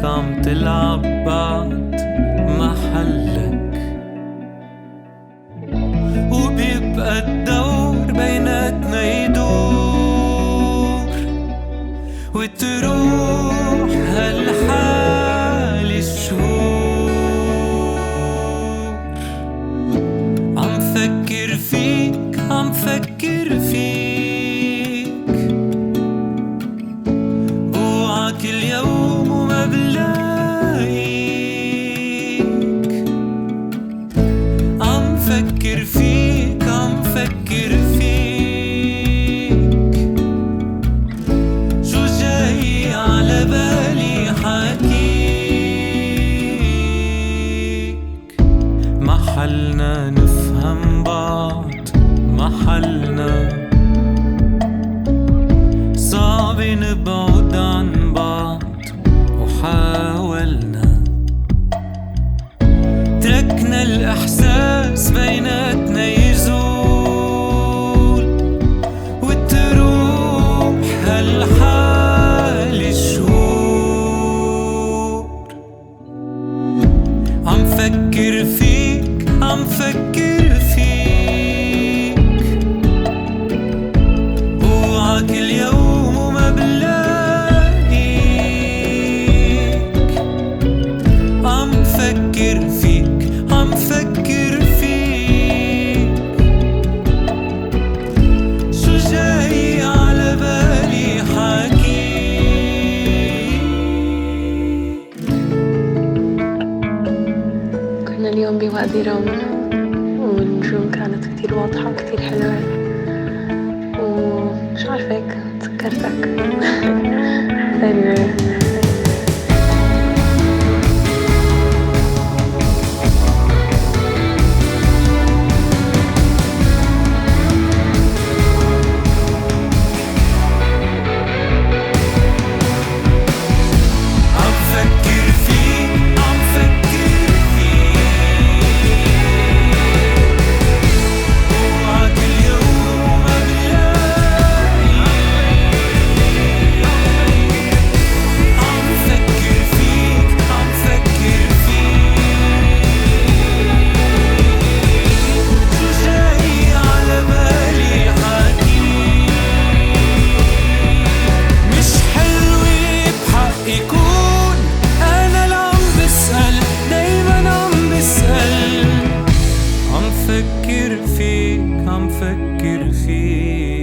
عم تلعب بعد محلك، وبيبقى الدور بيناتنا يدور، وتروح هالحال الشهور. عم فكر فيك، عم فكر فيك، بوعك اليوم وما بلاقيك. عم فكر فيك، عم فكر فيك، شو جاي على بالي حكيك. محلنا نفهم بعض، محلنا صعب نبعد عن بعض، وحاولنا تركنا الإحساس بيناتنا يزول، وتروح هالحال الشهور. عم فكر فيك، عم فكر فيك، بوعك اليوم وما بلاقيك. عم فكر فيك، عم فكر فيك، شو جاي على بالي حكيك. كنا اليوم بوادي رم، والنجوم كانت كتير واضحة وكتير حلوة، ومش عارفة هيك تذكرتك. anyway. عم فكر فيك، عم فكر فيك، بوعك اليوم وما بلاقيك. عم فكر فيك، عم فكر فيك، شو جاي على بالي حكيك. مش حلوة بحقي كون أنا اللي عم بسأل، دايماً عم بسأل. عم فكر فيك، عم فكر فيك.